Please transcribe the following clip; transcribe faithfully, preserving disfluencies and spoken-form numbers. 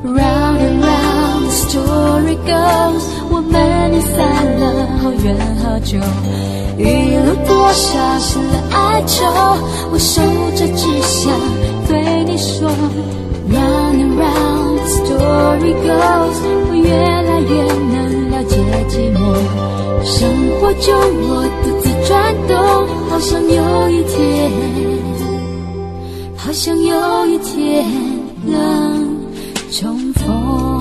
Round and round the story goes， 我们离散了好远好久，一路多少新的哀愁，我守着只想对你说。Round and round the story goes， 我越来越能了解寂寞，生活就我独自转动，好像有一天，好像有一天能重逢。